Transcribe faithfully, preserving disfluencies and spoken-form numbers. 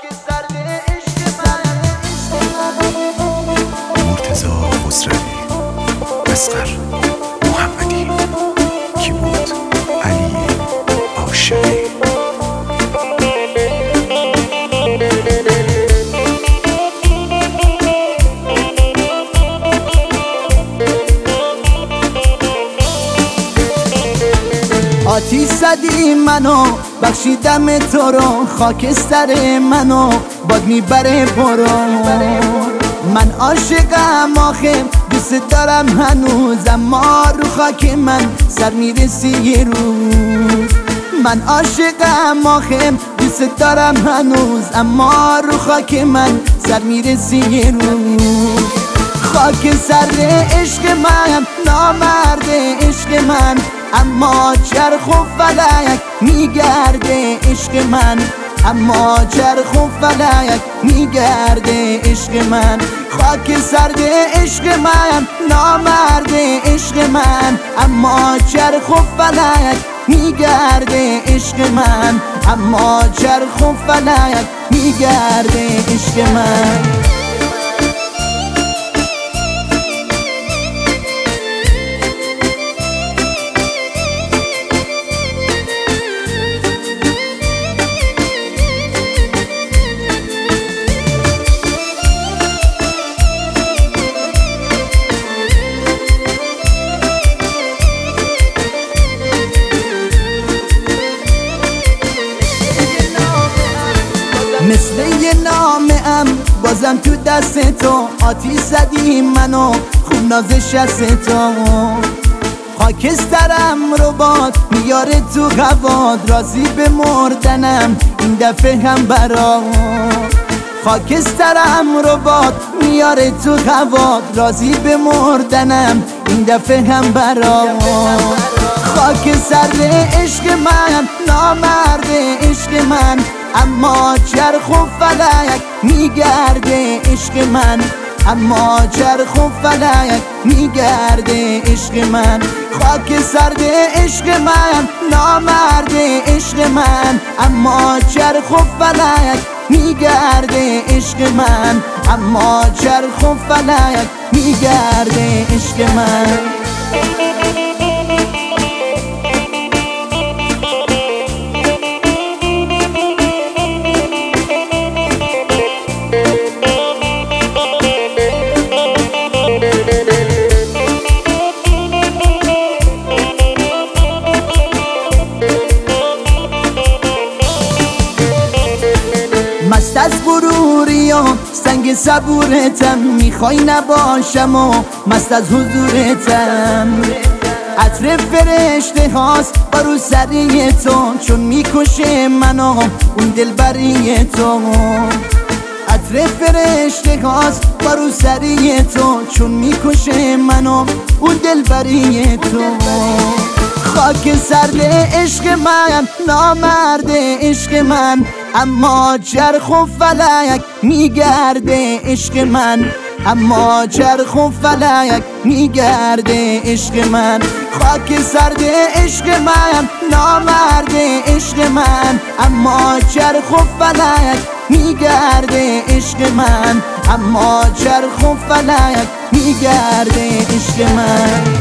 مرتضی خسروی، اصغر محمدی، کیبورد علی عاشقی. آتیش زدی منو، بخشیدم تو رو، خاکستر منو باد میبره برو. من عاشقم آخه دوست دارم هنوز، اما رو خاک من سر میرسی یه روز. من عاشقم آخه دوست دارم هنوز، اما رو خاک من سر میرسی یه روز. خاک سر عشق من، نامرد عشق من، اما چرخ و فلک میگرده عشق من، اما چرخ و فلک میگرده عشق من. خاک سرد عشق من، نامرد عشق من، اما چرخ و فلک میگرده عشق من، اما چرخ و فلک میگرده عشق من. مثل یه نامه ام بازم تو دست تو، آتیش زدی منو خوب نازش از تو. خاکسترم رو باد میاره تو هواد، راضی به مردنم این دفعه هم برات. خاکسترم رو باد میاره تو هواد، راضی به مردنم این دفعه هم برات. خاک سرد عشق من، نامرد عشق من، اما چرخ و فلک میگرده عشق من، اما چرخ و فلک میگرده عشق من. خاک سرد عشق من، نامرد عشق من، اما چرخ و فلک میگرده عشق من، اما چرخ و فلک میگرده عشق من. مست از غروری و سنگ صبورتم، میخوای نباشم و مست از حضورتم. عطر فرشته هاست با رو سری تو، چون میکشه منو اون دلبری تو. عطر فرشته هاست با رو سری تو، چون میکشه منو اون دلبری تو. خاک سرد عشق من، نامرد عشق من، اما چرخ و فلک میگرده عشق من، اما چرخ و فلک میگرده عشق من. خاک سرد عشق من، نامرد عشق من، اما چرخ و فلک میگرده عشق من، اما چرخ و فلک میگرده عشق من.